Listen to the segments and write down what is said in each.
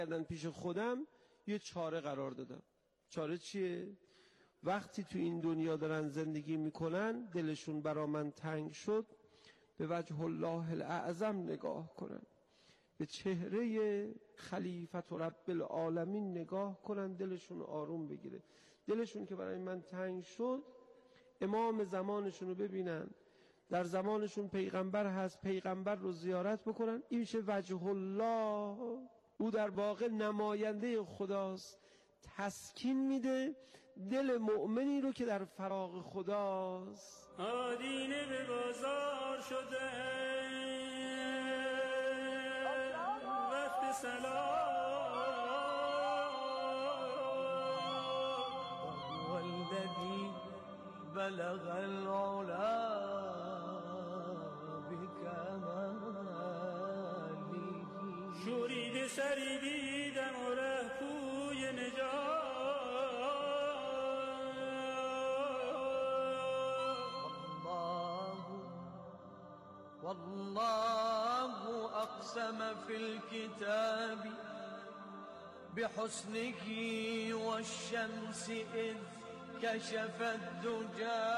کردن پیش خودم یه چاره قرار دادم. چاره چیه؟ وقتی تو این دنیا دارن زندگی میکنن دلشون برا من تنگ شد، به وجه الله الاعظم نگاه کنن، به چهره خلیفت رب العالمین نگاه کنن، دلشون آروم بگیره. دلشون که برای من تنگ شد، امام زمانشون رو ببینن، در زمانشون پیغمبر هست، پیغمبر رو زیارت بکنن، این میشه وجه الله. او در واقع نماینده خداست، تسکین میده دل مؤمنی رو که در فراق خداست. آدینه به بازار شده وقت سلام، والذی بلغ العلا بکماله. شورید سری دیدم و ره پوی نجات، والله أقسم في الكتاب بحسنه والشمس إذ كشفت دجى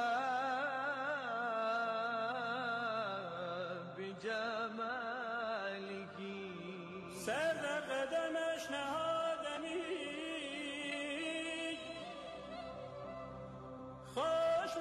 بجماله. سر قدمش نهادمی خوش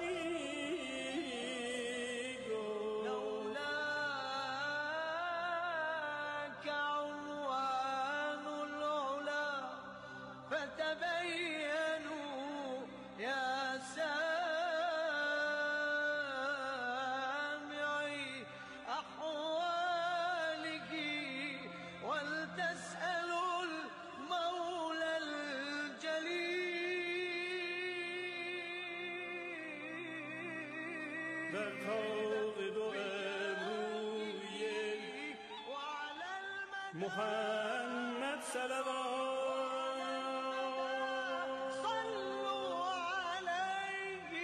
محمد صلوات صلوا عليه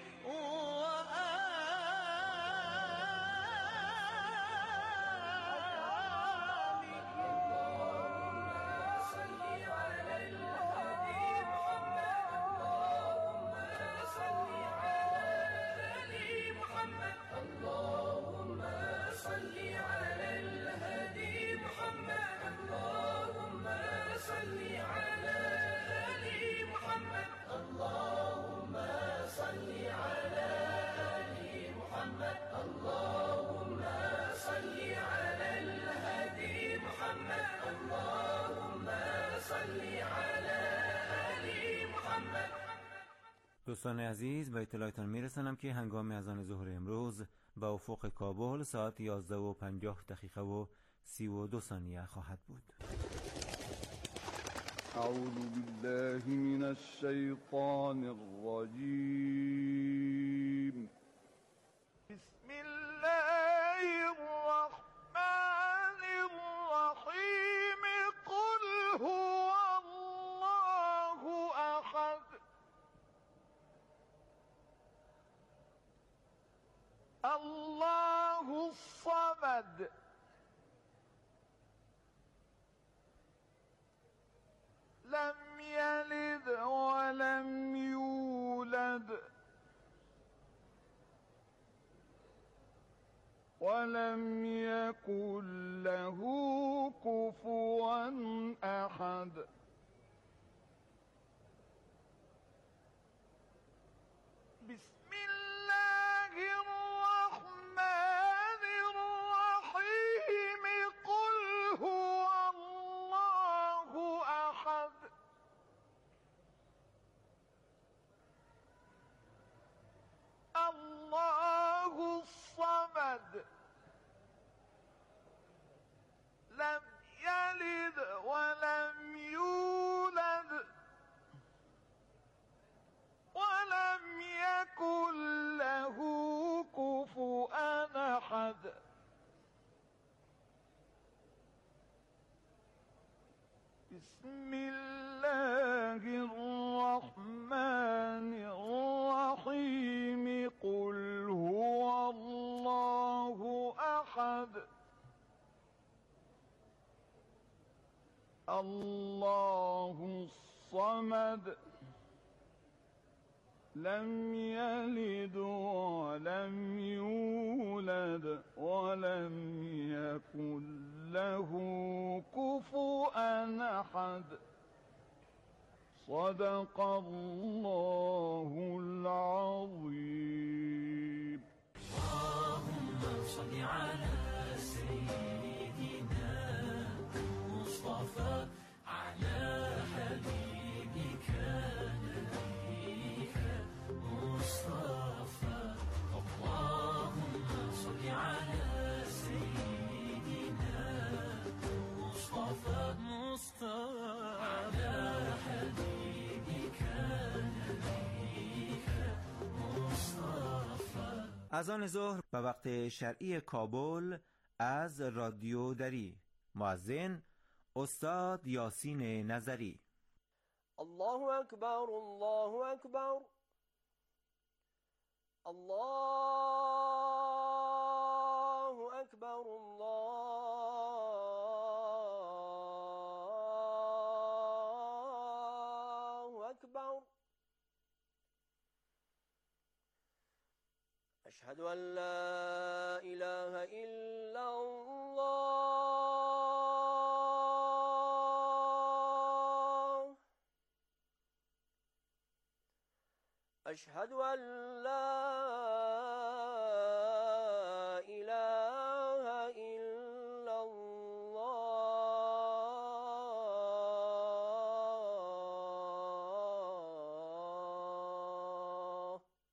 وآله. اللهم صل على الهادي محمد، اللهم صل على الهادي محمد، اللهم صل على الهادي محمد، اللهم صل على آل محمد، اللهم صل على آل محمد، اللهم صل على الهادي محمد، اللهم صل على آل محمد. دوستان عزیز، به اطلاعتان میرسانم که هنگام اذان ظهر امروز به افق کابل ساعت 11:50 و 32 ثانیه خواهد بود. اعوذ بالله من الشیطان الرجیم. بسم الله الرحمن الرحیم. قل هو الله احد، الله الصمد، لم يلد ولم يولد ولم يكن له كفوا أحد. بسم الله الرحمن الرحيم. قل هو الله أحد، الله الصمد، لم يلد ولم يولد ولم يكن له كفوا أحد. بسم الله الرحمن الرحيم. قل هو الله أحد، الله الصمد لم يلد ولم يولد ولم يكن له كفؤا أحد صدق الله العظيم. اللهم صل على سيدنا مصطفى على حبيبك نبيك مصطفى. اللهم صل على سيدنا مصطفى على حبيبك نبيك مصطفى. اذان ظهر به وقت شرعی کابل از رادیو دری. مؤذن استاد یاسین نظری. الله اکبر الله اکبر الله اکبر الله اکبر. اشهد ان لا اله الا الله. اشهد ان لا اله الا الله.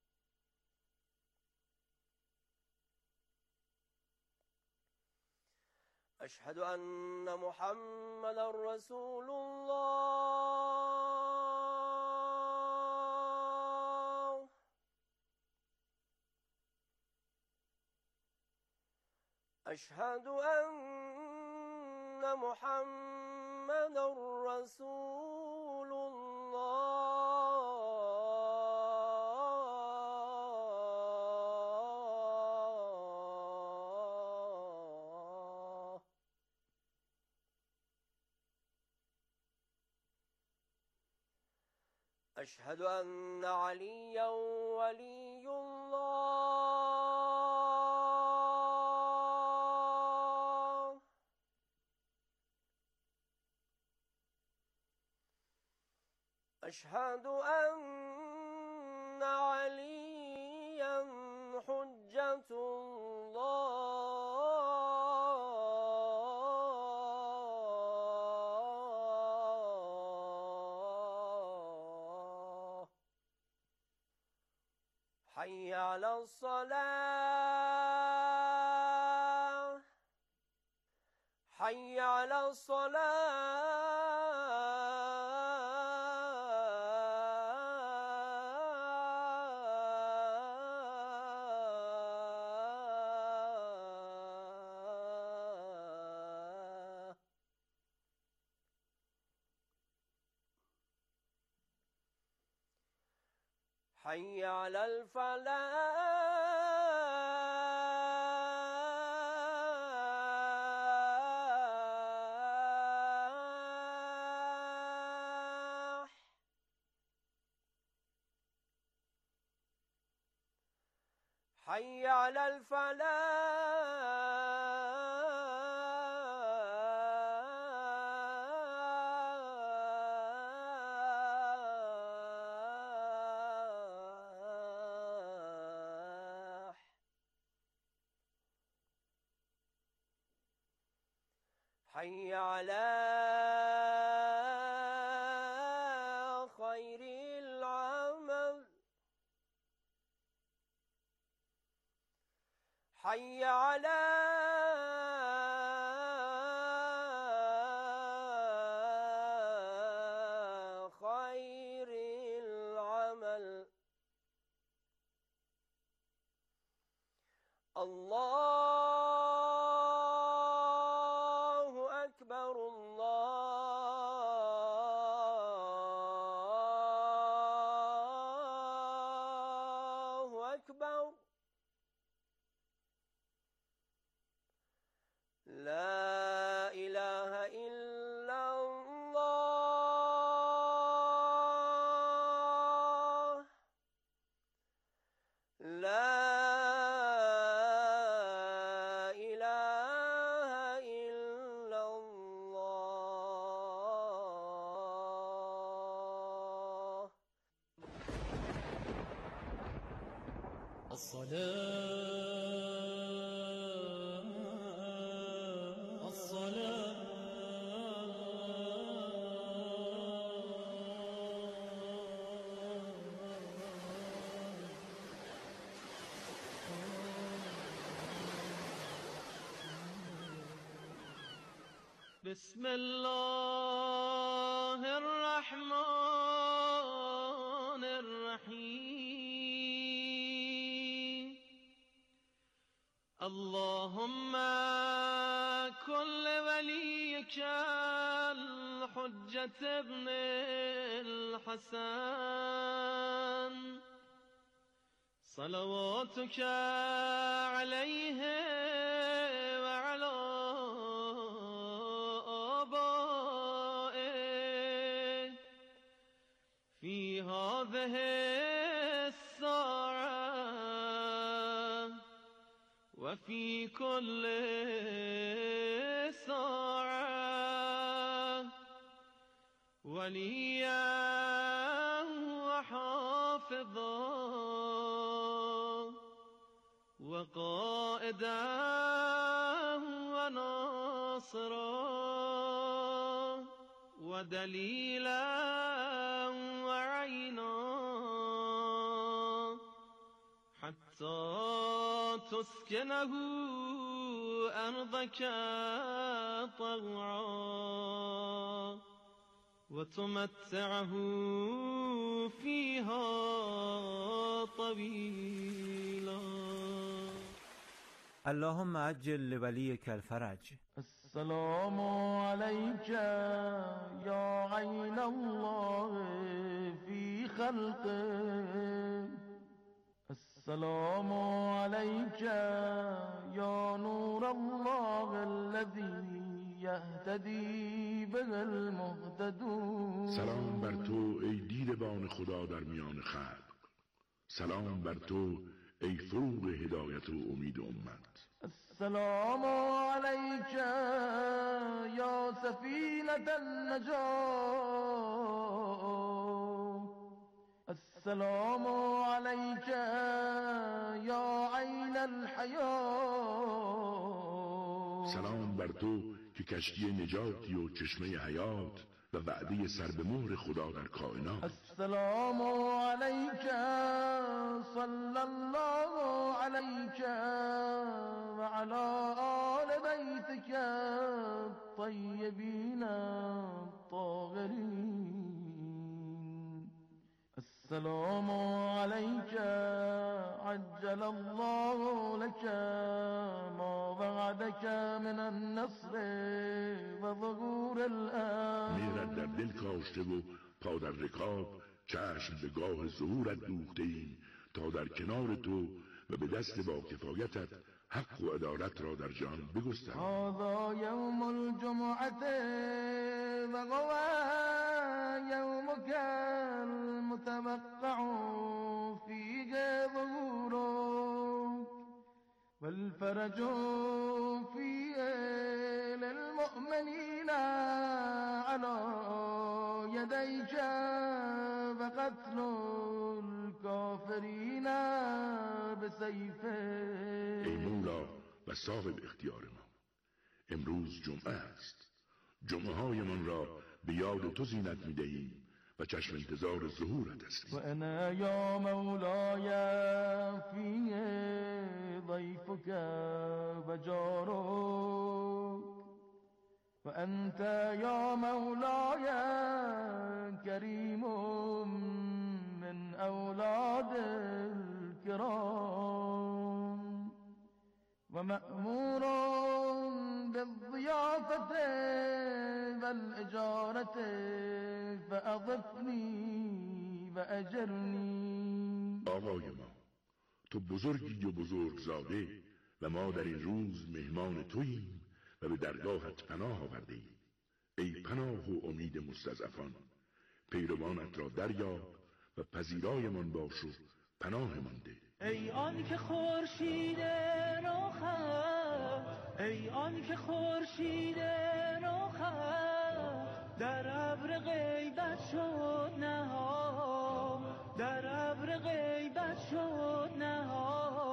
أشهد أن محمدا رسول الله. أشهد أن محمدا رسول الله. أشهد أن عليا ولي الله. أشهد أن عليا حجة الله. حي على الصلاة حي على الصلاة. حي على الفلاح. حي على الفلاح. حي على خير العمل. حي على خير العمل. الله أكبر الله أكبر. لا إله إلا الله. بسم الله الرحمن الرحیم اللهم كل وليك الحجة ابن الحسن صلواتك عليه وعلى آبائه في هذه الساعة وفي كل ساعة وليا وحافظا وقائدا وناصرا ودليلا وعينا حتى تسكنه أرضك طوعا وتمتعه فيها طويلا اللهم عجل لوليك الفرج. السلام عليك يا عين الله في خلقه السلام عليك يا نور الله الذي يهتدي به المهتدون. سلام بر تو ای دیدبان خدا در میان خلق. سلام بر تو ای فروغ هدایت و امید امت. السلام عليك يا سفينة النجاة السلام عليك يا عين الحياة. سلام بر تو که کشتی نجاتی و چشمه حیات و وعده سر به مهر خدا در کائنات. السلام عليك صلى الله عليك وعلى آل بيتك الطيبين الطاهرين. السلام عليك عجل الله لك ما وعدك من النصر وظهور الأمر. مهرت در دل کاشته و پا در رکاب، چشم به گاه ظهورت دوخته ایم تا در کنار تو و به دست با کفایتت حق و عدالت را در جان بگستریم. هذا يوم الجمعة وهو يومك المتوقع فيه ظهورك والفرج فيه للمؤمنين على يديك وقتل الكافرين بسيفه. ای مولا و صاحب اختیار ما، امروز جمعه است. جمعه های من را به یاد تو زینت می دهیم و چشم انتظار ظهورت هستیم. و انا یا مولای فی ضیفک و جارک و انت یا مولای کریم من اولاد الكرام و مأمور بالضیافة والإجارة فأضفنی و اجرنی. آقای ما، تو بزرگی و بزرگزاده و ما در این روز مهمان توییم و به درگاهت پناه آورده ایم. ای پناه و امید مستضعفان، پیروانت را دریاب و پذیرایمان باش و پناهمان ده. ای آن که خورشید راخت، ای آن که خورشید راخت در ابر غیبت شد نهان، در ابر غیبت شد نهان.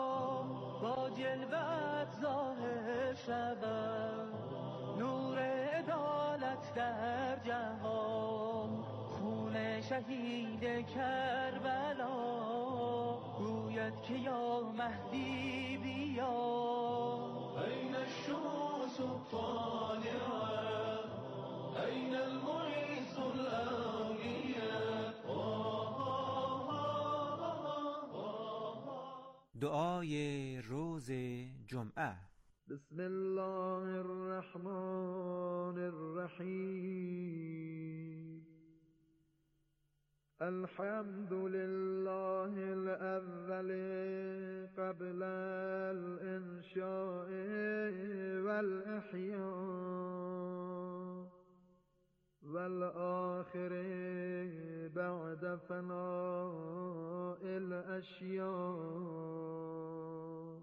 خلوت ظاهر شود، نور عدالت در جهان. خون شهید کربلا گوید که یا مهدی بیا. أين الشموس الطالعة، أين المعز الأولياء. دعای روز جمعه. بسم الله الرحمن الرحیم. الحمد لله الأول قبل الإنشاء والإحياء، والآخر بعد فناء الأشياء.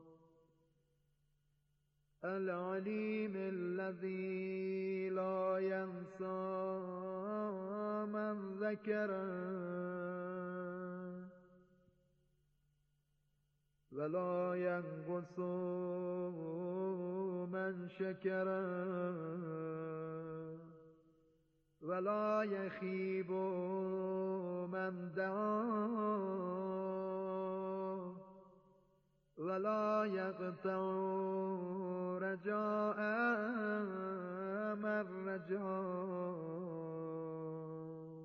العليم الذي لا ينسى من ذكره، ولا ينقص من شكره، ولا يخيب من دعاه، ولا يقطع رجاء من رجاه.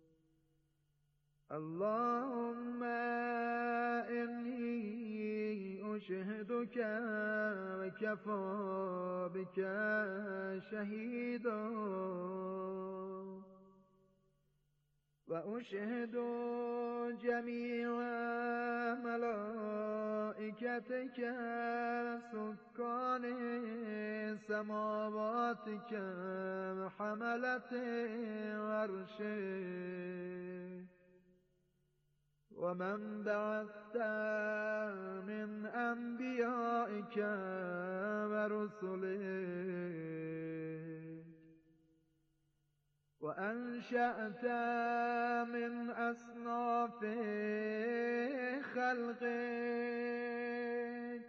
اللهم إني أشهدك وكفى بك شهيدا، وأشهد جميع ملائكتك سكان سماواتك وحملة عرشك، ومن بعثت من أنبيائك ورسلك، وأنشأت من أصناف خلقك،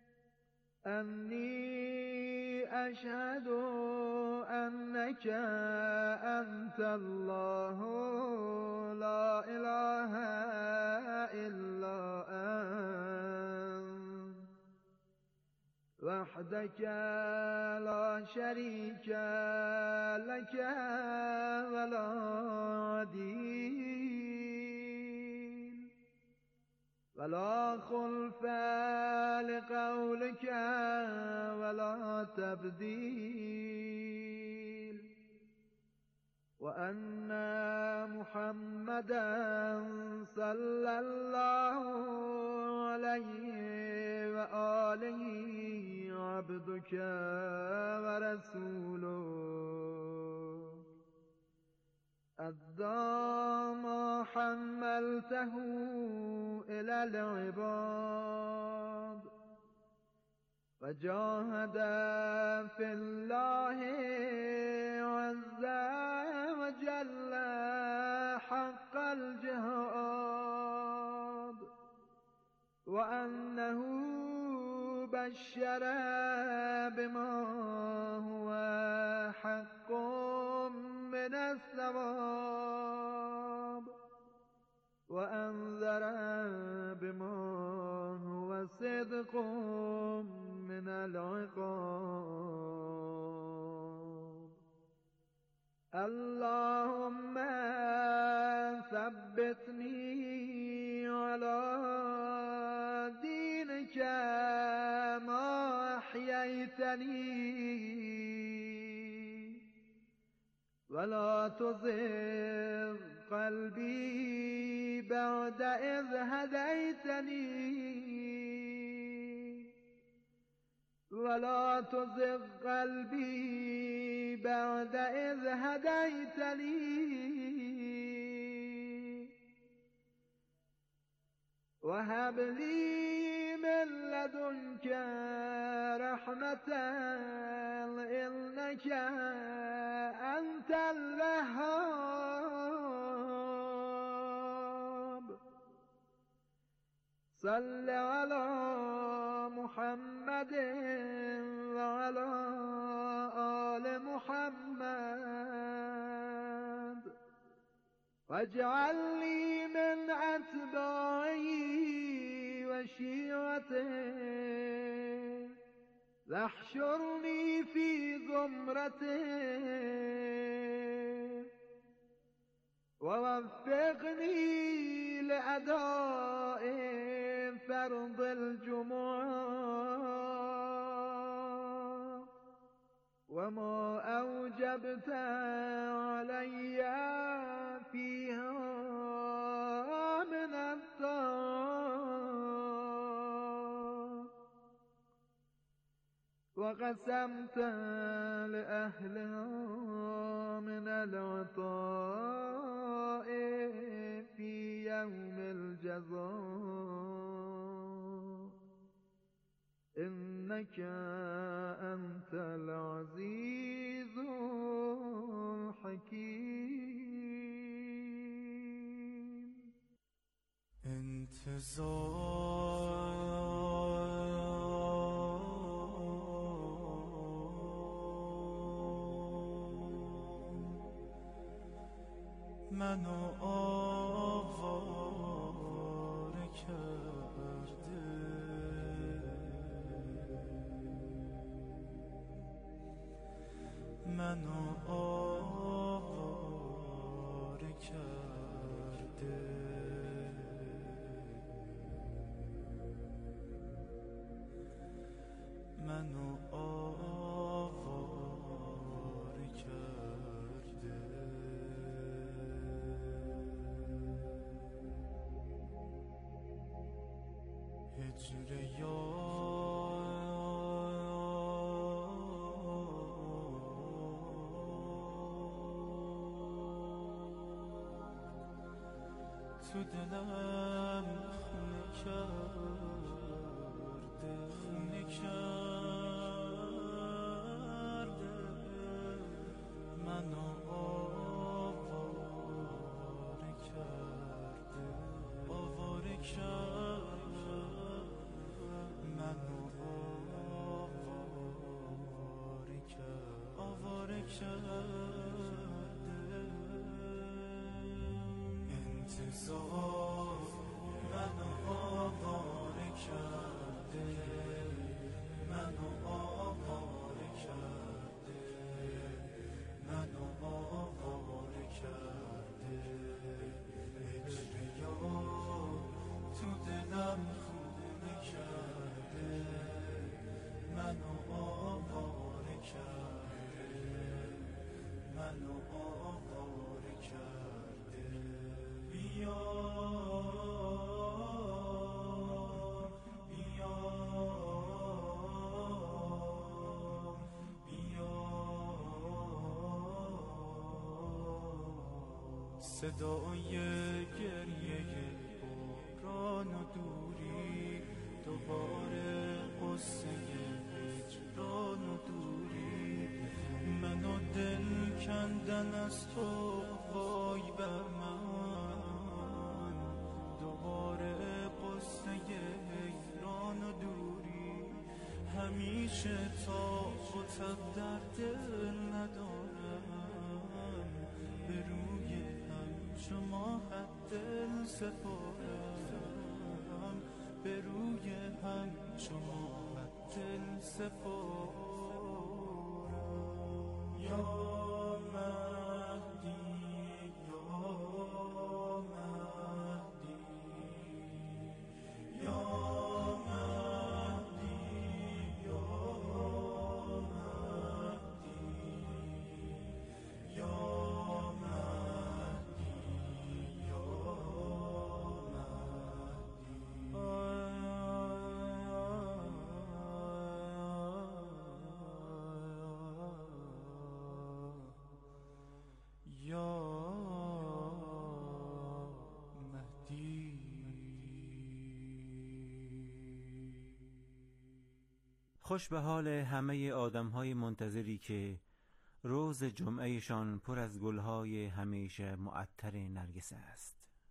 أني أشهد أنك أنت الله لا إله إلا أنت، وحدك لا شريك لك ولا عديل، ولا خلف لقولك ولا تبديل، وأن محمدا صلى الله عليه وآله عبدك ورسوله، أدى ما حملته إلى العباد، وجاهد في الله عز وجل حق الجهاد، وأنه بشر بما هو حق من الثواب، وأنذر بما هو صدق من العقاب. اللهم ثبتني على دينك ما أحييتني، ولا تزغ قلبي بعد إذ هديتني، ولا تزغ قلبي بعد إذ هديتني، وهب لي من لدنك رحمة إنك أنت الوهاب. صل على محمد وعلى آل محمد واجعلني من أتباعه وشيعته واحشرني في زمرته ووفقني لأداء فرض الجمعة وما أوجبت علي فيها من الطاعة وقسمت لأهلها من العطاء في يوم الجزاء إنك أنت العزيز الحكيم. منو آواره کرده، منو آواره کرده، منو آواره کرده. هجر تو دلم خونه کرده، خونه کرده، منو آواره کرده، آواره کرده، منو آواره کرده، آواره کرده. انتظار منو آواره کرده، منو آواره کرده، منو آواره کرده. هجر یار تو دلم خونه کرده، منو آواره کرده، منو آواره کرده. بیا بیا بیا، صدای گریه باران و دوری، دوباره قصه هجران و دوری، منو دل کندن از تو وای بر من، دوباره قصه هجران و دوری. همیشه تا خودت در دل ندارم، به روی هم شما حد دل سپارم، به روی هم شما حد دل سپارم. یا مهدی یا مهدی یا مهدی یا مهدی یا مهدی یا خوش به حال همه آدم‌های منتظری که روز جمعهشان پر از گل‌های همیشه معطر نرگس است.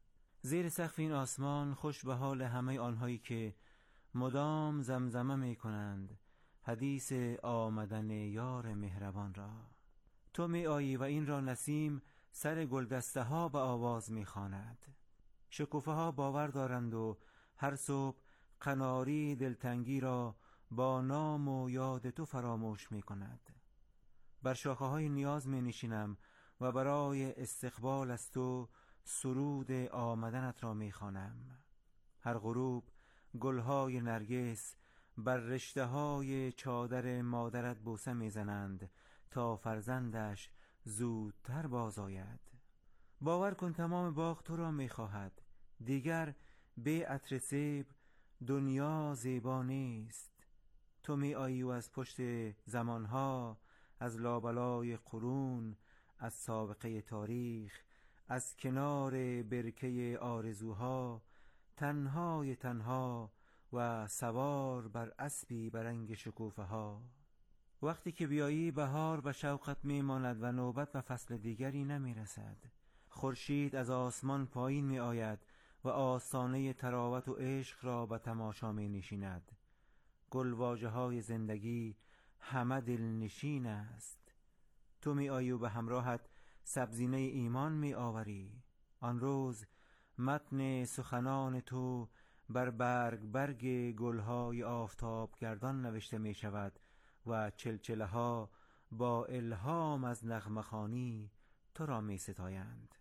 زیر سقف این آسمان خوش به حال همه آنهایی که مدام زمزمه می کنند حدیث آمدن یار مهربان را. تو می آیی و این را نسیم سر گلدسته ها به آواز می خواند. شکوفه ها باور دارند و هر صبح قناری دلتنگی را با نام و یاد تو فراموش می کند. بر شاخه های نیاز می نشینم و برای استقبال از تو سرود آمدنت را می خوانم. هر غروب گلهای نرگس بر رشته های چادر مادرت بوسه می زنند تا فرزندش زودتر باز آید. باور کن تمام باغ تو را می خواهد. دیگر به عطر سیب دنیا زیبا نیست. تو می آیی و از پشت زمانها، از لابلای قرون، از سابقه تاریخ، از کنار برکه آرزوها، تنهای تنها و سوار بر اسبی برنگ شکوفه ها. وقتی که بیایی بهار به شوقت می ماند و نوبت به فصل دیگری نمی رسد. خورشید از آسمان پایین می آید و آستانه تراوت و عشق را به تماشا می نشیند. گلواژه های زندگی همه دلنشین است. تو می آیی و به همراهت سبزینه ایمان می آوری. آن روز متن سخنان تو بر برگ گلهای آفتاب گردان نوشته می شود و چلچله ها با الهام از نغمه خوانی تو را می ستایند.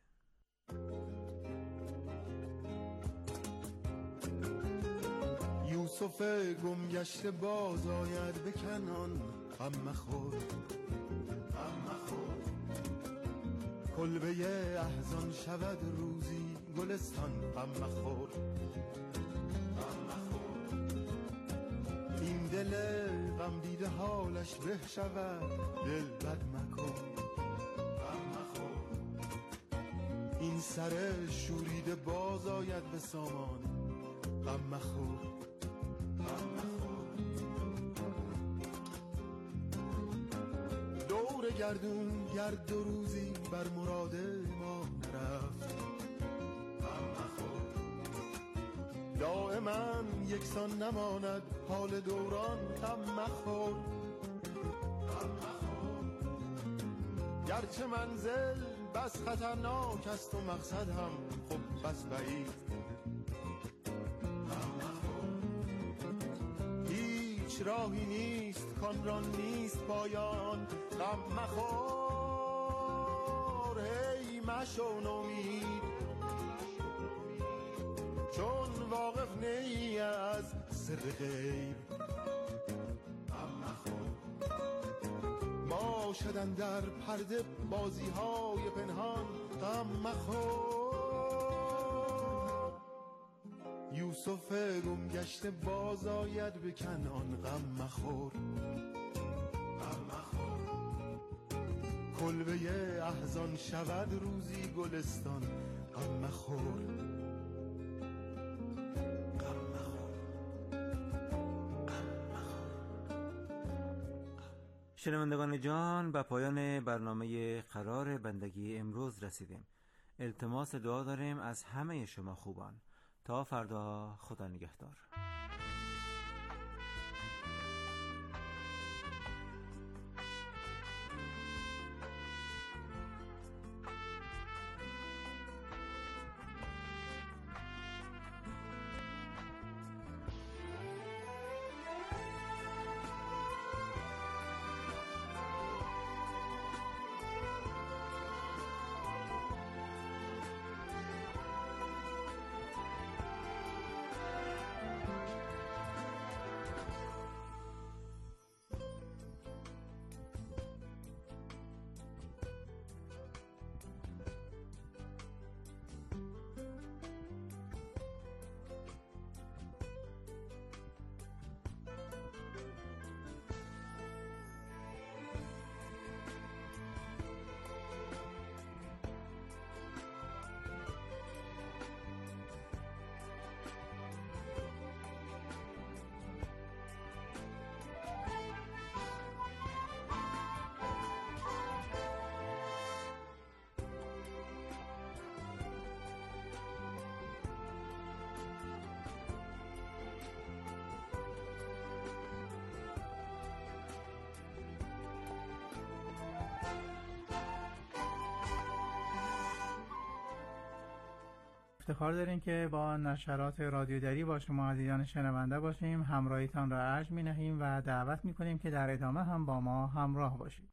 یوسف گم گشته باز آید به کنعان، غم مخور غم مخور. کلبه احزان شود روزی گلستان، غم مخور غم مخور. این دل غم دیده حالش به شود، دل بد مکن غم مخور. این سر شوریده باز آید به سامان، غم مخور غم مخور. دور گردون گرد دو روزی بر مراد ما نرفت، غم مخور. دائما یکسان نماند حال دوران، غم مخور غم مخور. گرچه منزل بس خطرناک است و مقصد هم خب بس بعید، راهی نیست کان را نیست پایان، غم مخور. هی مشو نومید چون واقف نی از سر غیب، غم مخور. باشدن در پرده بازی های پنهان، غم مخور. یوسف گم گشته باز آید به کنعان، غم مخور غم مخور. کلبه احزان شود روزی گلستان، غم مخور غم مخور غم مخور. شنوندگان جان، به پایان برنامه قرار بندگی امروز رسیدیم. التماس دعا داریم از همه شما خوبان. تا فردا، خدا نگهدار. افتخار داریم که با نشرات رادیو دری با شما عزیزان شنونده باشیم. همراهیتان را ارج می‌نهیم و دعوت می‌کنیم که در ادامه هم با ما همراه باشید.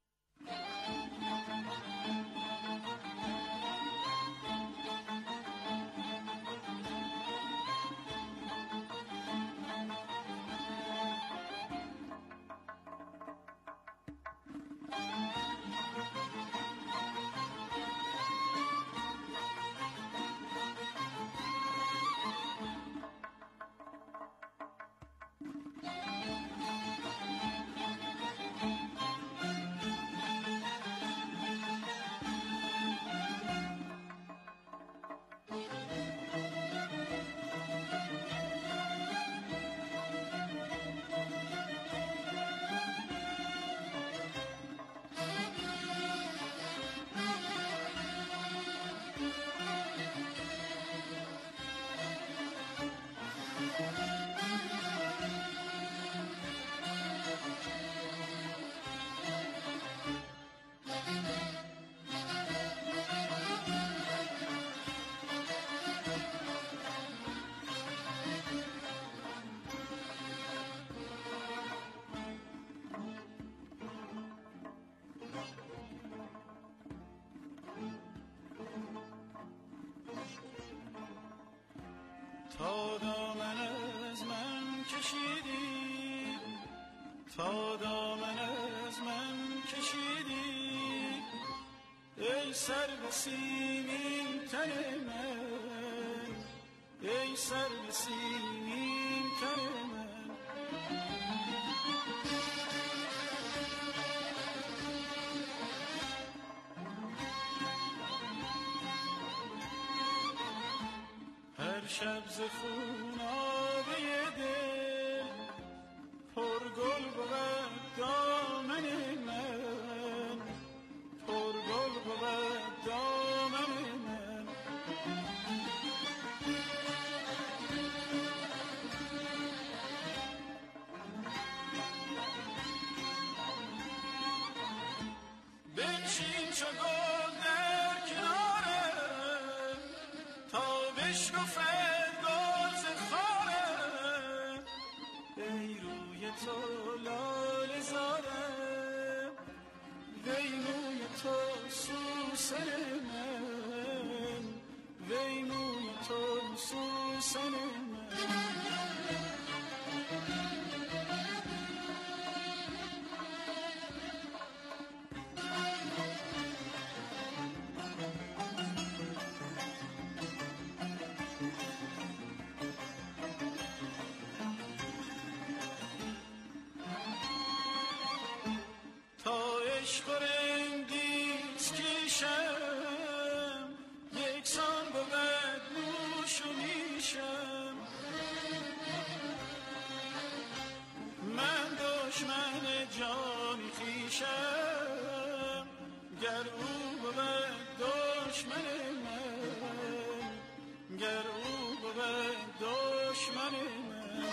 تا دامن از من کشیدی، تا دامن از من کشیدی، ای سر به سیمین تن من، ای سر به سیمین تن من. شب ز خونابه دل پر گل بود دامن من، پر گل بود دامن من. بنشین چو گل در کنارم تا بشکفم تو لاله زارم، وی موی تو سوسن من، وی موی تو سوسن من. عشق رنگیز کشم، یکسان بود نوش و نیشم. من دشمن جان خویشم، گر او بود دشمن من، گر او بود دشمن من.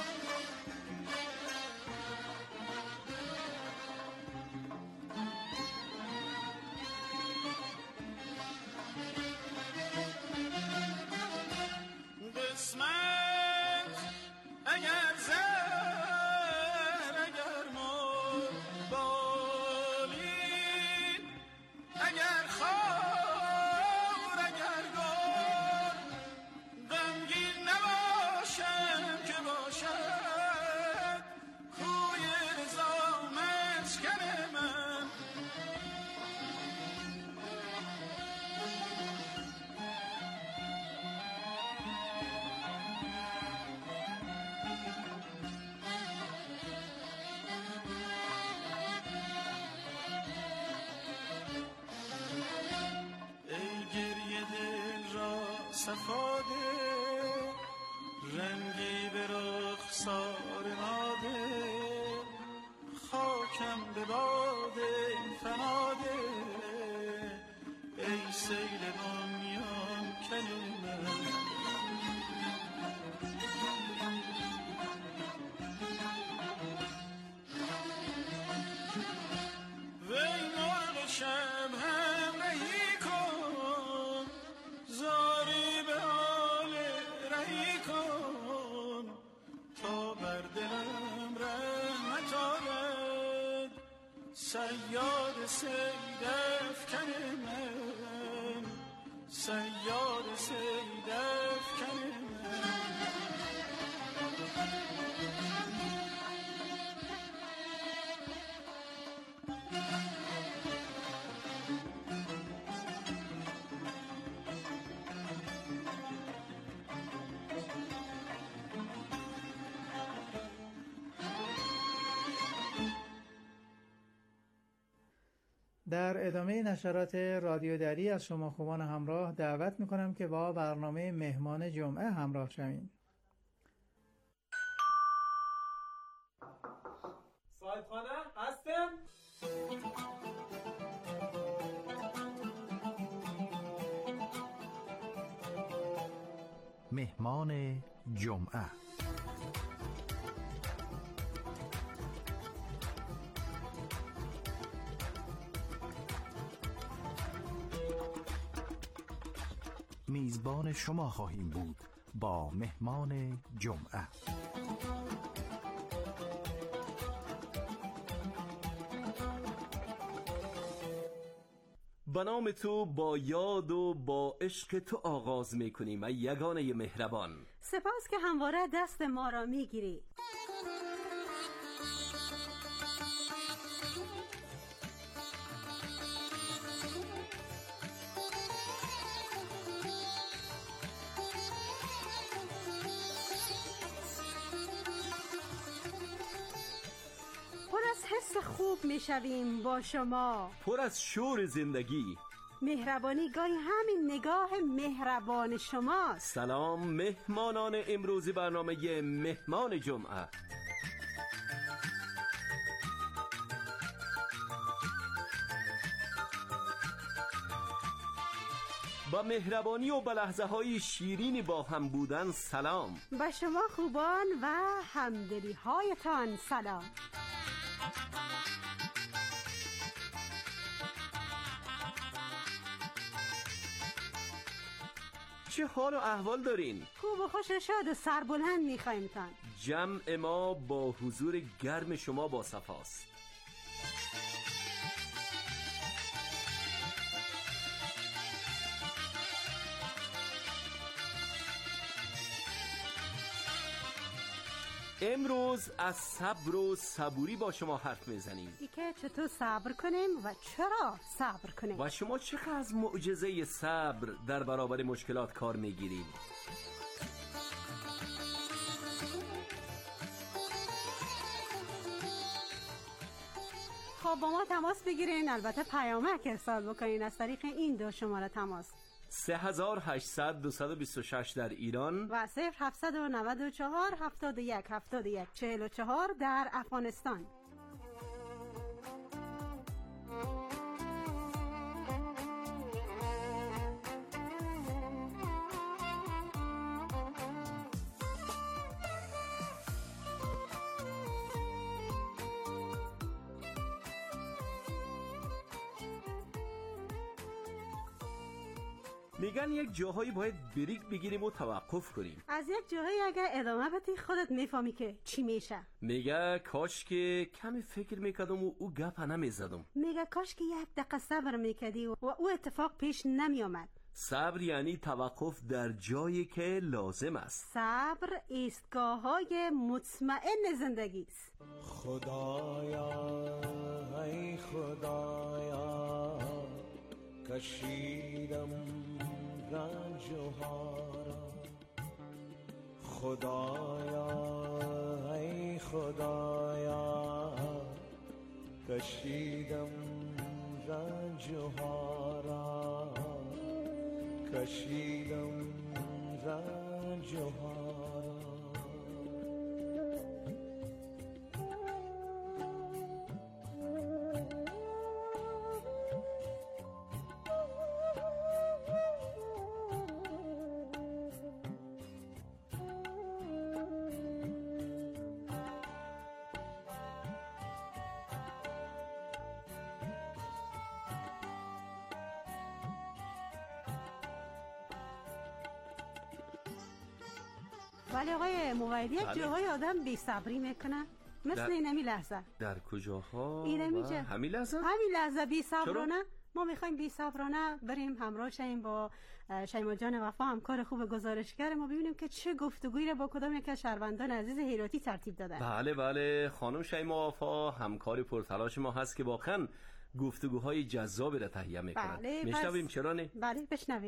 صفاده رنگی به رخسار ماده، خاکم به باد فناده، ای سیل بنیان کلمه. وی مرغ شب هم رهی کن، زاری به حال صیاد صید افکن من، صیاد صید افکن من. در ادامه نشرات رادیو دری از شما خوبان همراه دعوت میکنم که با برنامه مهمان جمعه همراه شوید. صاحبخانه هستم؟ مهمان جمعه. میزبان شما خواهیم بود با مهمان جمعه. به نام تو با یاد و با عشق تو آغاز میکنیم ای یگانه مهربان. سپاس که همواره دست ما را میگیری. حس خوب میشویم با شما، پر از شور زندگی. مهربانی گاهی همین نگاه مهربان شماست. سلام مهمانان امروزی برنامه مهمان جمعه. با مهربانی و با لحظه های شیرینی با هم بودن سلام. با شما خوبان و همدلی هایتان سلام. چه حال و احوال دارین؟ خوب و خوش و شاد و سربلند میخوایم تان. جمع ما با حضور گرم شما با صفاست. امروز از صبر و صبوری با شما حرف میزنیم. که چطور صبر کنیم و چرا صبر کنیم و شما چقدر از معجزه صبر در برابر مشکلات کار میگیریم. خب با ما تماس بگیرین، البته پیامک ارسال بکنین از طریق این دو شماره تماس 3800 226 در ایران و 0794 71 71 44 در افغانستان. میگن یک جاهایی باید بریک بگیریم و توقف کنیم. از یک جاهایی اگر ادامه بدی خودت میفهمی که چی میشه. میگه کاش که کمی فکر میکردم و او گپ نمیزدم. میگه کاش که یک دقیقه صبر میکردی و او اتفاق پیش نمیامد. صبر یعنی توقف در جایی که لازم است. صبر ایستگاه‌های مطمئن زندگی است. خدایا ای خدایا کشیدم رنج و هارا، خدایا ای خدایا کشیدم رنج و هارا، کشیدم رنج و هارا. ولی آقای موعدی یک جاهای آدم بی صبری میکنه. مثل اینمی لحظه. در کجاها؟ اینمی جا همین لحظه؟ همین لحظه بی صبرانه ما میخوایم بی صبرانه بریم همراه شیم با شیما جان وفا، همکار خوب گزارشگر ما، ببینیم که چه گفتگویی را با کدام یک از شهروندان عزیز هیراتی ترتیب دادن. بله خانم شیما وفا همکار پرتلاش ما هست که واقعا گفتگوهای جذابی را تهیه میکنن. میشنویم چرا نه؟ بله بشنویم.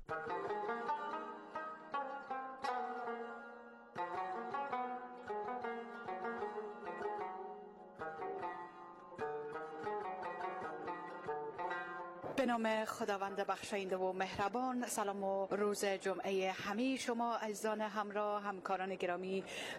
به نام خداوند بخشاینده و مهربان. سلام و روز جمعه همه شما عزیزان همراه، همکاران گرامی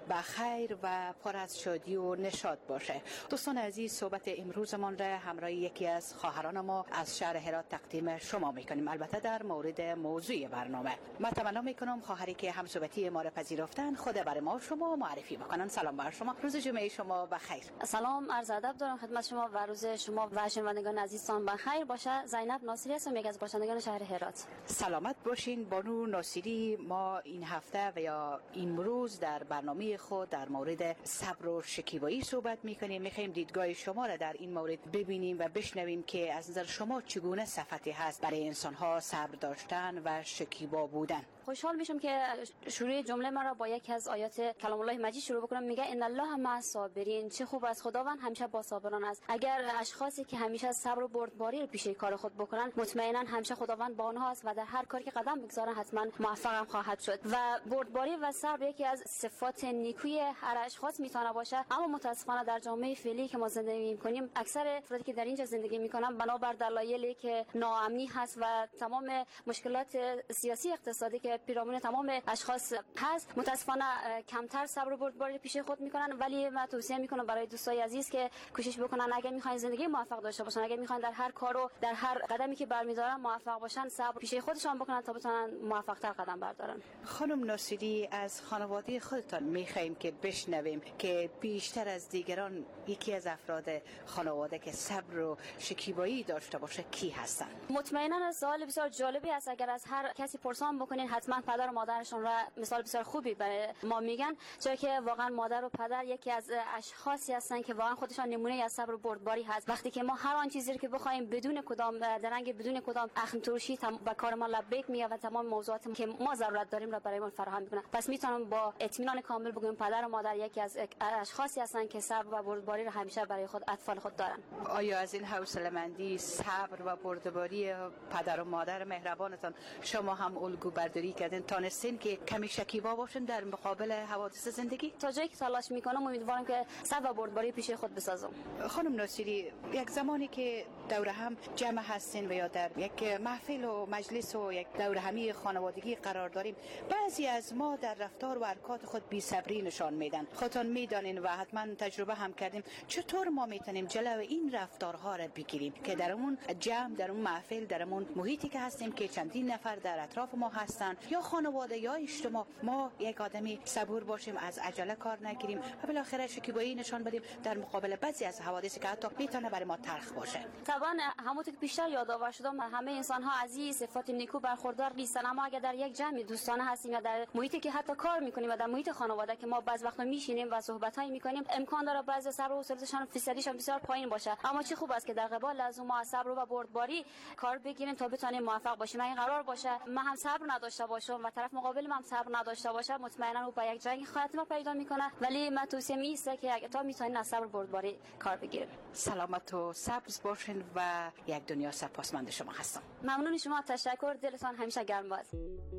بخیر و پر از شادی و نشاط باشه. دوستان عزیز، صحبت امروزمان را همراه یکی از خواهران ما از شهر هرات تقدیم شما میکنیم، البته در مورد موضوع برنامه. من تمنا میکنم خواهری که همصحبتی ما را پذیرفتن خود برای ما شما معرفی بکنن. سلام بر شما، روز جمعه شما بخیر. سلام، عرض ادب دارم خدمت شما و روز شما و شنوندگان عزیزان بخیر باشه. زینب ناصری هستم، یک از باشندگان شهر هرات. سلامت باشین بانو ناصری. ما این هفته و یا امروز در برنامه خود در مورد صبر و شکیبایی صحبت میکنیم. میخوایم دیدگاه شما را در این مورد ببینیم و بشنویم که از نظر شما چگونه صفتی هست برای انسان ها صبر داشتن و شکیبا بودن. خوشحال میشم که شروع جمله من را با یک از آیات کلام الله مجید شروع بکنم. میگه ان الله مع الصابرین، چه خوب از خداوند همیشه با صابران است. اگر اشخاصی که همیشه صبر و بردباری رو پیش کار خود بکنن، مطمئنا همیشه خداوند با آنها است و در هر کاری که قدم بگذارن حتما موفق هم خواهد شد. و بردباری و صبر یکی از صفات نیکوی هر اشخاص میتونه باشه، اما متاسفانه در جامعه فعلی که ما زندگی میکنیم، اکثر افرادی که در اینجا زندگی میکنن بنابر دلایلی که ناامنی هست و تمام مشکلات سیاسی اقتصادی که پیرامون تمام اشخاص هست، متاسفانه کمتر صبر و بردباری پیش خود میکنن. ولی من توصیه میکنم برای دوستای عزیز که کوشش بکنن اگر میخواین زندگی موفق داشته باشن، اگر میخواین در هر کار و در هر قدمی که برمیدارن موفق باشن، صبر پیش خودشان بکنن تا بتونن موفق تر قدم بردارن. خانم ناصری، از خانواده خودتان میخوایم که بشنویم که بیشتر از دیگران یکی از افراد خانواده که صبر و شکیبایی داشته باشه کی هستن؟ مطمئنا سوال بسیار جالبی است. اگر از هر کسی پرسان بکنین حتما پدر و مادرشون را مثال بسیار خوبی برای ما میگن، چرا که واقعا مادر و پدر یکی از اشخاصی هستن که واقعا خودشان نمونه از صبر و بردباری هست. وقتی که ما هر آن چیزی که بخوایم بدون کدام درنگ، بدون کدام اخم ترشی و کار ما لبیک میگه و تمام موضوعاتی که ما ضرورت داریم را برای ما فراهم میکنه. پس میتونم با اطمینان کامل بگم پدر و مادر یکی از اشخاصی هستن که صبر و بردباری را همیشه برای خود اطفال خود دارن. آیا از این حوصله‌مندی، صبر و بردباری پدر و مادر مهربانتان شما هم الگو برداری کردین، تانستین که کمی شکیبا باشین در مقابل حوادث زندگی؟ تا جایی که تلاش میکنم امیدوارم که صبر و بردباری پیش خود بسازم. خانم ناصری، یک زمانی که دور هم جمع هستین و یا در یک محفل و مجلس و یک دور همی خانوادگی قرار داریم، بعضی از ما در رفتار و حرکات خود بی‌صبری نشان میدن. خودتون میدانین و حتما تجربه هم کردیم. چطور ما میتونیم جلو این رفتارها را بگیریم که در اون جمع، در اون محفل، در اون محیطی که هستیم که چندین نفر در اطراف ما هستن یا خانواده یا اجتماع، ما یک آدمی صبور باشیم، از عجله کار نگیریم و بالاخره شکیبایی نشان بدیم در مقابل بعضی از حوادثی که حتی میتونه برای ما تلخ باشه. طبعا همونطور که بیشتر یادآور شدم، همه انسان ها از این صفات نیکو برخوردار نیستن، اما اگر در یک جمع دوستانه هستیم یا در محیطی که حتی کار میکنیم و در محیط خانواده که ما بعض وقتا میشینیم و صحبتایی میکنیم، امکان داره بعضی صبر و حوصله‌شان فیصدیشان بسیار پایین باشه. اما چه خوب است که در قبال از ما صبر و بردباری کار بگیریم تا بتونیم موفق باشیم. این قرار باشه من هم صبر نداشته باشم و طرف مقابل من صبر نداشته باشه، مطمئنا او با یک جنگ خاتمه پیدا میکنه. ولی من توصیه میسته که اگه تا میتونین از صبر بردباری کار بگیرید. سلامت و سبز باشین و یک دنیا سپاسمند شما هستم. ممنون شما، تشکر، دلتان همیشه گرم باد.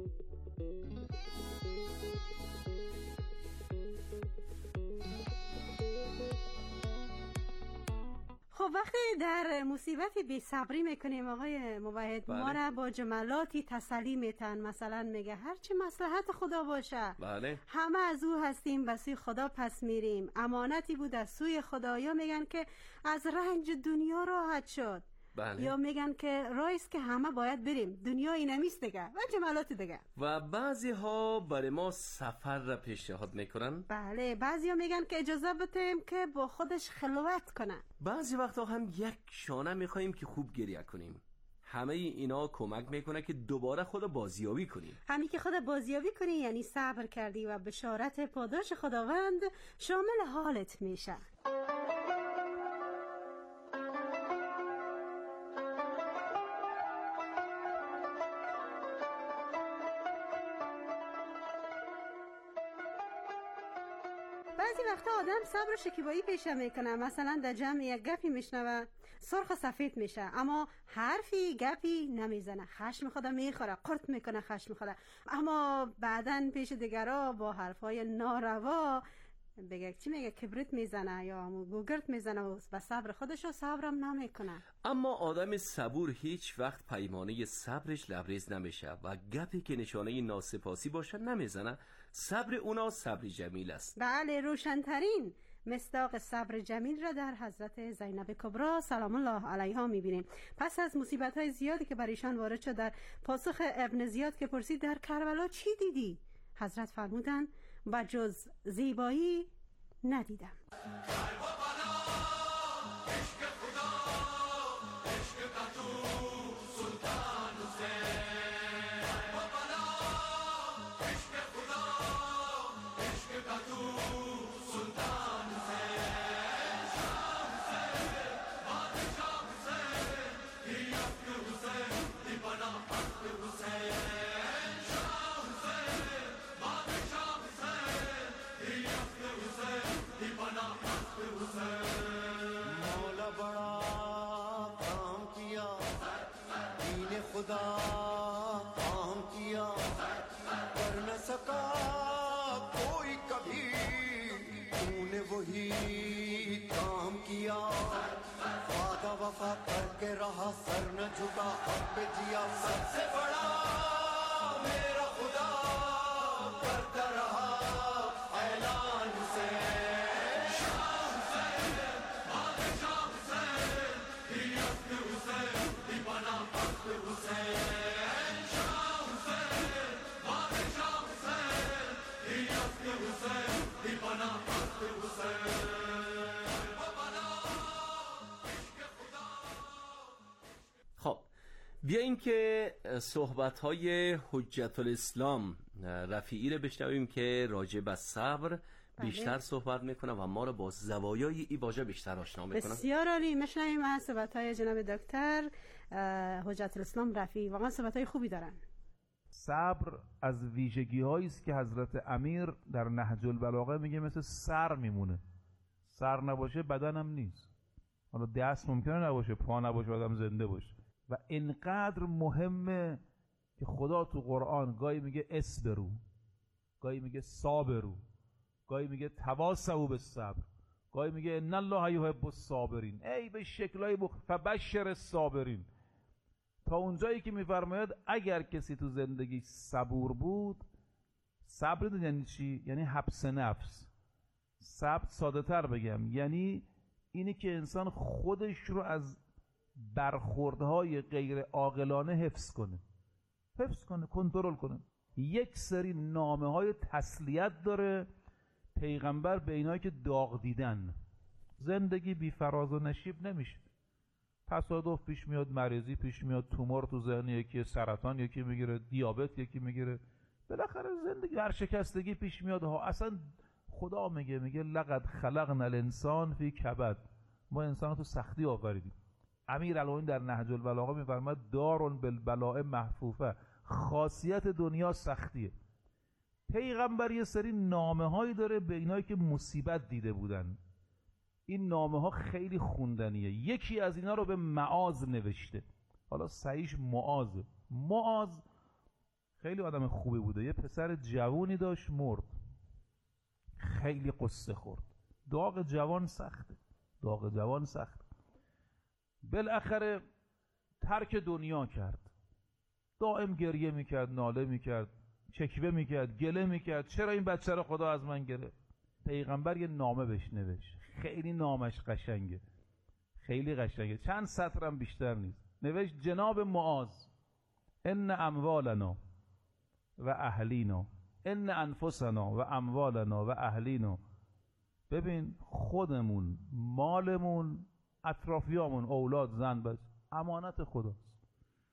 خب وقتی در مصیبتی بی صبری میکنیم آقای موحد، ما را با جملاتی تسلی میتن، مثلا میگه هرچی مصلحت خدا باشه، همه از او هستیم به سوی خدا پس میریم، امانتی بود از سوی خدا، یا میگن که از رنج دنیا راحت شد، یا میگن که رایست که همه باید بریم، دنیا اینمیست دیگه و جملات دیگه. و بعضی ها برای ما سفر را پیشنهاد میکنن. بله، بعضی ها میگن که اجازه بتیم که با خودش خلوت کنن. بعضی وقتا هم یک شانه میخواییم که خوب گریه کنیم. همه اینا کمک میکنه که دوباره خود بازیابی کنی. همین که خود بازیابی کنی یعنی صبر کردی و بشارت پاداش خداوند شامل حالت میشه. بعضی وقتا آدم صبر و شکیبایی پیشه میکنه، مثلا در جمع یک گپی میشنوه سرخ سفید میشه اما حرفی گپی نمیزنه، خشم خودم میخوره، قرط میکنه، خشم خودم، اما بعدن پیش دیگرها با حرفای ناروا بگه چی میگه کبریت میزنه یا گوگرت میزنه و به صبر خودشو صبرم نمیکنه. اما آدم صبور هیچ وقت پیمانه صبرش لبریز نمیشه و گپی که نشانه ناسپاسی باشه نمیزنه. صبر اونا صبر جمیل است. بله، روشنترین مصداق صبر جمیل را در حضرت زینب کبرا سلام الله علیها میبینیم. پس از مصیبت‌های زیادی که بر ایشان وارد شد، در پاسخ ابن زیاد که پرسید در کربلا چی دیدی؟ حضرت فرمودند با جز زیبایی ندیدم. खुदा काम किया कर न सका कोई कभी तूने वही काम किया वादा वफा करके रहा सर न झुका हक पे जिया सबसे बड़ा मेरा खुदा करता रहा ऐलान से خب بیاییم که صحبت‌های حجت الاسلام رفیعی رو بشنویم که راجع به صبر بیشتر صحبت میکنه و ما رو با زوایای این واژه بیشتر آشنا میکنه. بسیار عالی. میشنویم از صحبت‌های جناب دکتر حجت الاسلام رفیعی. واقعا صحبت‌های خوبی دارن. صبر از ویژگی‌هایی است که حضرت امیر در نهج البلاغه میگه مثل سر میمونه. سر نباشه بدنم نیست. حالا دست ممکنه نباشه، پا نباشه، آدم زنده باشه. و اینقدر مهمه که خدا تو قرآن گاهی میگه اصبرو، گاهی میگه صابرو، گاهی میگه تواصوا بالصبر، گاهی میگه ان الله یحب الصابرین. ای به شکلای فبشر الصابرین. تا اونجایی که میفرماید اگر کسی تو زندگی صبور بود. صبر یعنی چی؟ یعنی حبس نفس. صبر ساده تر بگم یعنی اینی که انسان خودش رو از برخوردهای غیر عاقلانه حفظ کنه، کنترل کنه. یک سری نامه‌های تسلیت داره پیغمبر به اینایی که داغ دیدن. زندگی بی فراز و نشیب نمیشه. تصادف پیش میاد، مریضی پیش میاد، تومور تو ذهن یکی، سرطان یکی میگیره، دیابت یکی میگیره، بالاخره زندگی ورشکستگی پیش میاد. اصلا خدا میگه لقد خلقنا الانسان فی کبد. ما انسان تو سختی آفریدیم. امیرالمومنین در نهج البلاغه میفرماید دار بالبلاء محفوفه. خاصیت دنیا سختیه. پیغمبر یه سری نامه‌هایی داره به اینایی که مصیبت دیده بودن. این نامه‌ها خیلی خوندنیه. یکی از اینا رو به معاذ نوشته. حالا صحیحش معاذ. معاذ خیلی آدم خوبی بوده. یه پسر جوونی داشت مرد. خیلی قصه خورد. داغ جوان سخته. بالاخره ترک دنیا کرد. دائم گریه میکرد، ناله میکرد، شکوه میکرد، گله میکرد چرا این بچه رو خدا از من گرفت. پیغمبر یه نامه بهش نوشت. خیلی نامش قشنگه، خیلی قشنگه، چند سطرم بیشتر نیست. نوشت جناب معاذ ان اموالنا و اهلینا، ان انفسنا و اموالنا و اهلینا. ببین خودمون، مالمون، اطرافیامون، اولاد، زن، بچه امانت خداست.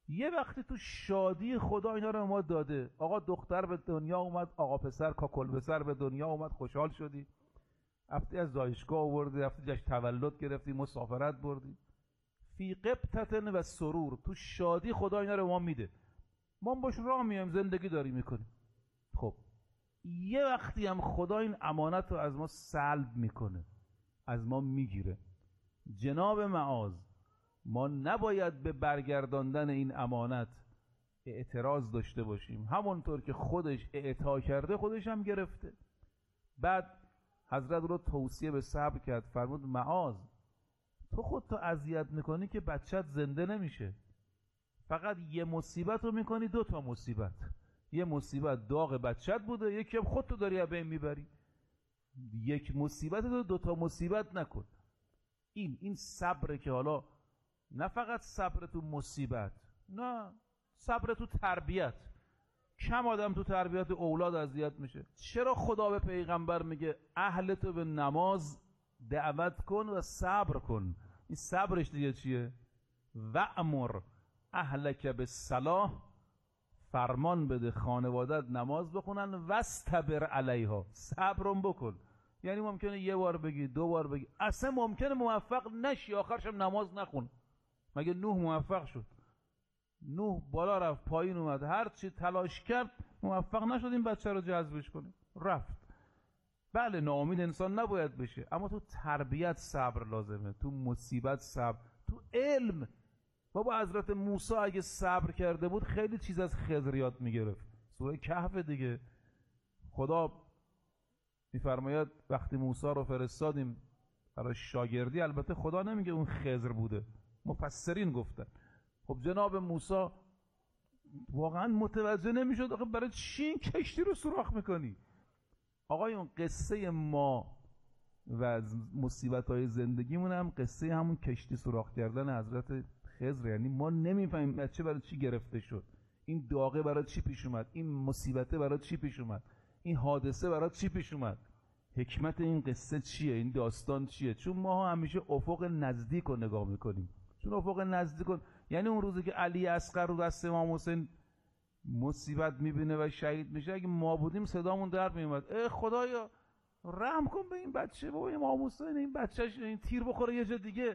یه وقتی تو شادی خدا اینا رو ما داده، آقا دختر به دنیا اومد، آقا پسر کاکل پسر به دنیا اومد، خوشحال شدی، رفتی از زایشگاه آوردی، رفتی جشن تولد گرفتی، مسافرت بردی، فی قبطة و سرور، تو شادی خدا اینا رو ما میده، ما باش راه میایم، زندگی داری میکنیم. خب یه وقتی هم خدا این امانت رو از ما سلب میکنه، از ما میگیره. جناب معاذ، ما نباید به برگرداندن این امانت اعتراض داشته باشیم، همونطور که خودش اعطا کرده خودش هم گرفته. بعد حضرت رو توصیه به صبر کرد، فرمود معاذ تو خودتو اذیت میکنی که بچت زنده نمیشه، فقط یه مصیبت رو میکنی، 2 تا مصیبت، یه مصیبت داغ بچت بوده، یکی هم خودتو داری از بین میبری. یک مصیبت رو 2 تا مصیبت نکن. این صبره که حالا نه فقط صبر تو مصیبت، نه صبر تو تربیت. کم آدم تو تربیت اولاد اذیت میشه. چرا خدا به پیغمبر میگه اهلتو به نماز دعوت کن و صبر کن؟ این صبرش دیگه چیه؟ وأمر اهلک بالصلاة، فرمان بده خانوادت نماز بخونن، واصطبر علیها، صبرم بکن. یعنی ممکنه یه بار بگی، 2 بار بگی، اصلا ممکنه موفق نشی، آخرش هم نماز نخون. مگه نوح موفق شد؟ نوح بالا رفت پایین اومد، هر چی تلاش کرد موفق نشد این بچه رو جذبش کنه، رفت. بله ناامید انسان نباید بشه، اما تو تربیت صبر لازمه، تو مصیبت صبر، تو علم. بابا حضرت موسی اگه صبر کرده بود خیلی چیز از خضر یاد میگرفت. سوره کهف دیگه خدا میفرماید وقتی موسی رو فرستادیم برای شاگردی، البته خدا نمیگه اون خضر بوده، مفسرین گفتن. خب جناب موسی واقعا متوجه نمیشد آخه برای چی این کشتی رو سوراخ میکنی؟ آقایون قصه ما و از مصیبت‌های زندگیمون هم قصه همون کشتی سوراخ کردن حضرت خضر. یعنی ما نمیفهمیم بچه برای چی گرفته شد، این داغه برای چی پیش اومد، این مصیبته برای چی پیش اومد، این حادثه برای چی پیش اومد، حکمت این قصه چیه، این داستان چیه؟ چون ما همیشه افق نزدیک رو نگاه میکنیم. چون افق نزدیک رو، یعنی اون روزی که علی اصغر رو دست امام حسین مصیبت میبینه و شهید میشه، اگه ما بودیم صدامون در میومد، ای خدایا رحم کن به این بچه، بابا امام حسین این بچهش این تیر بخوره یه جا دیگه،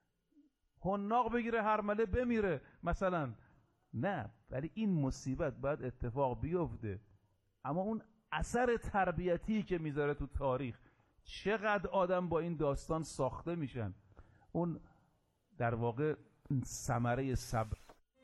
حناق بگیره، هرمله بمیره مثلا. نه، ولی این مصیبت باید اتفاق بیفته. اما اون اثر تربیتی که میذاره تو تاریخ، چقدر آدم با این داستان ساخته میشن، اون در واقع ثمره صبر.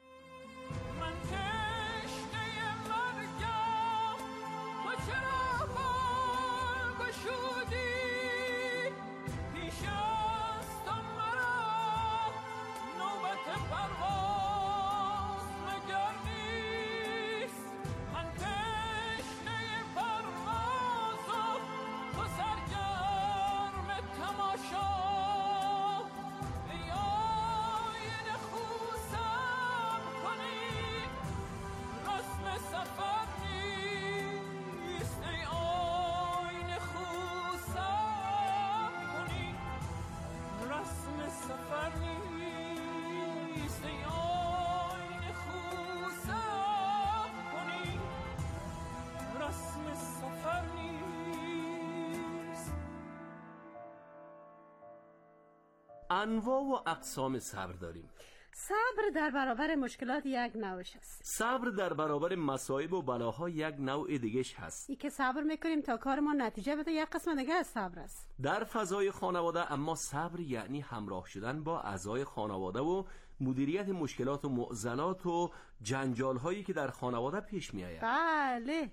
انواع و اقسام صبر داریم. صبر در برابر مشکلات یک نوعش است. صبر در برابر مصائب و بلاها یک نوع دیگه‌اش هست. این که صبر میکنیم تا کار ما نتیجه بده یک قسم دیگه از صبر است. در فضای خانواده اما صبر یعنی همراه شدن با اعضای خانواده و مدیریت مشکلات و معضلات و جنجال هایی که در خانواده پیش می آید. بله.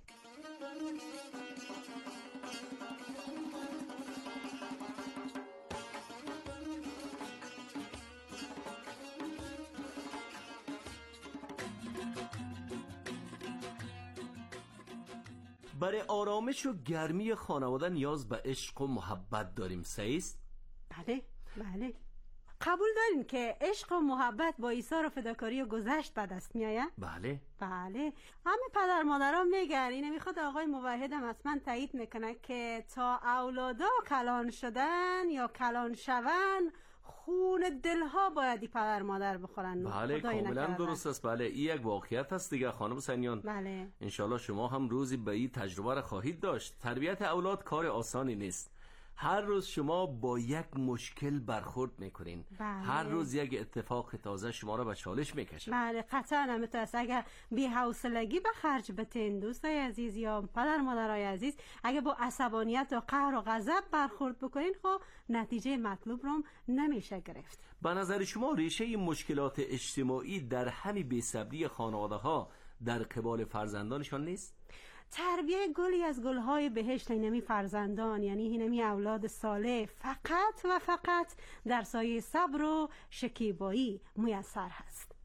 برای آرامش و گرمی خانواده نیاز به عشق و محبت داریم. سیست؟ بله بله، قبول دارین که عشق و محبت با ایثار و فداکاری و گذشت به دست میآید؟ بله بله. همه پدر مادرها میگن، اینه میخواد آقای موحد هم حتما تایید میکنه که تا اولادا کلان شدن یا کلان شون خون دلها باید این پدر مادر بخورن. بله کاملا درست است. بله این یک واقعیت است دیگه خانم سنیان. بله انشالله شما هم روزی به این تجربه را خواهید داشت. تربیت اولاد کار آسانی نیست. هر روز شما با یک مشکل برخورد میکنین. هر روز یک اتفاق تازه شما را به چالش میکشه. بله قطعا همینطور است. اگر بی حوصلگی به خرج بتین دوستای عزیز یا پدر مادرای عزیز، اگر با عصبانیت و قهر و غضب برخورد بکنین، خب نتیجه مطلوب رو نمیشه گرفت. به نظر شما ریشه این مشکلات اجتماعی در همین بی‌صبری خانواده ها در قبال فرزندانشان نیست؟ تربیه گلی از گلهای بهشت اینمی فرزندان، یعنی اینمی اولاد صالح، فقط و فقط در سایه صبر و شکیبایی میسر هست.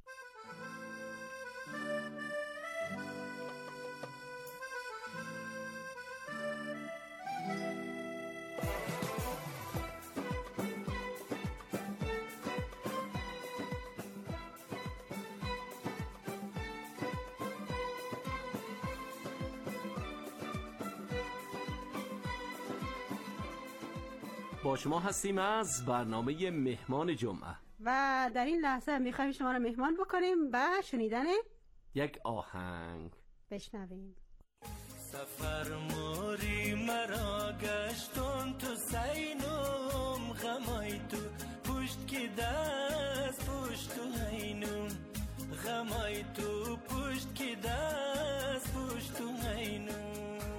با شما هستیم از برنامه مهمان جمعه و در این لحظه میخوایم شما را مهمان بکنیم به شنیدن یک آهنگ. بشنویم. سفر موری مرا گشتون تو سینم غمای تو پشت کی دست پشت تو هینم غمای تو پشت کی دست پشت تو هینم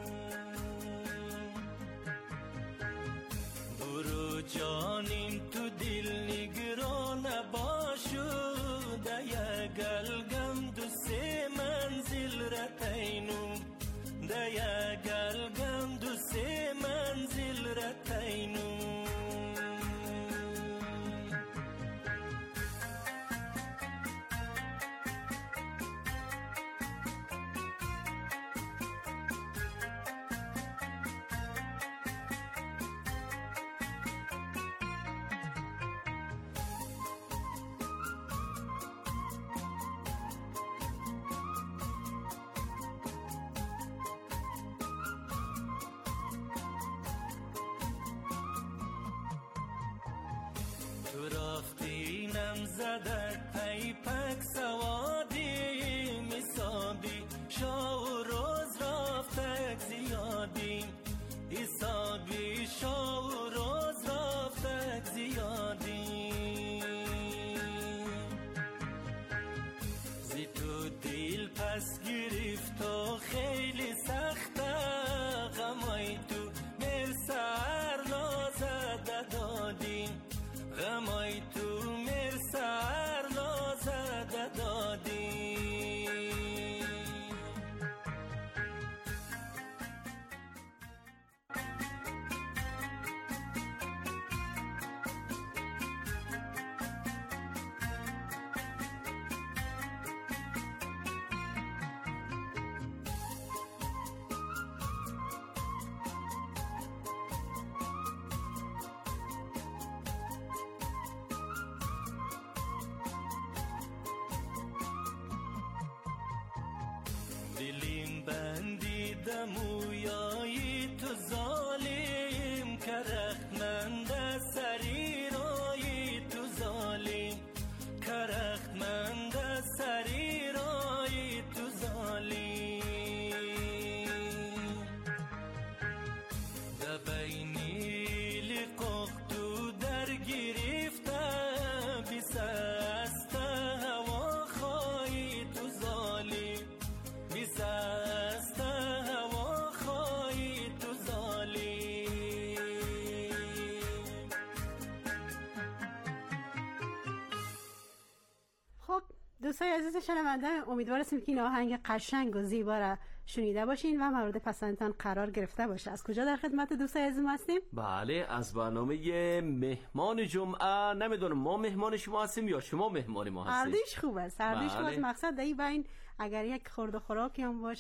برو جانیم تو دل نگران باشو دیا گلگم دو سه منزل رتینم دیا گلگم دو سه منزل رتینم تو رفتینم زدک پیپک سوادی میسابی شا و روز رفتک زیادی حسابی شا و روز رفتک زیادی زی تو دل پس گرفت و خیلی سخته غمای تو مرسر نازده دادی غمای تو مرسر نازده دادی. دلیم بندیدم اویایی تو ظالم کرختمند سری رایی تو ظالم کرختمند سری رایی تو ظالم دبینی لقاق تو در گرفته بیسست هوا خواهی تو ظالم بیسست هوا خواهی تو ظالم. خب دوستای عزیز شنونده، امیدوارم که این آهنگ قشنگ و زیبا را شنیده باشین و مورد پسندتان قرار گرفته باشه. از کجا در خدمت دوستای عزیز هستیم؟ بله از برنامه مهمان جمعه. نمیدونم ما مهمان شما هستیم یا شما مهمان ما هستیم. هردیش خوب است. هردیش خوب است. مقصد در این بین اگر یک خورد و خوراکی هم باشه